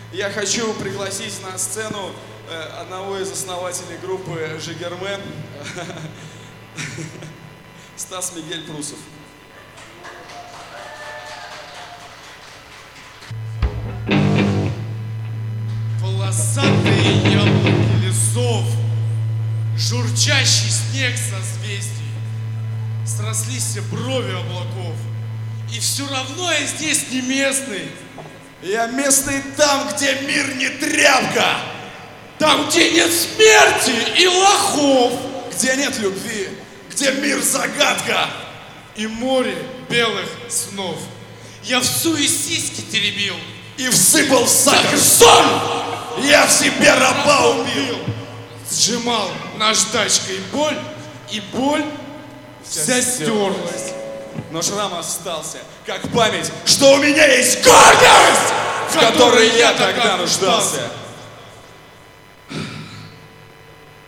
Я хочу пригласить на сцену одного из основателей группы Жигермен, Стас Мигель Прусов. Полосатые яблоки лесов, журчащий снег созвездий, срослись брови облаков, и все равно я здесь не местный. Я местный там, где мир не тряпка, там, где нет смерти и лохов, где нет любви, где мир загадка и море белых снов. Я в суе сиськи теребил и всыпал в сахар соль. Я в себе раба убил. Сжимал наждачкой боль, и боль вся стерлась. Но шрам остался, как память, что у меня есть гордость, в которой я тогда нуждался.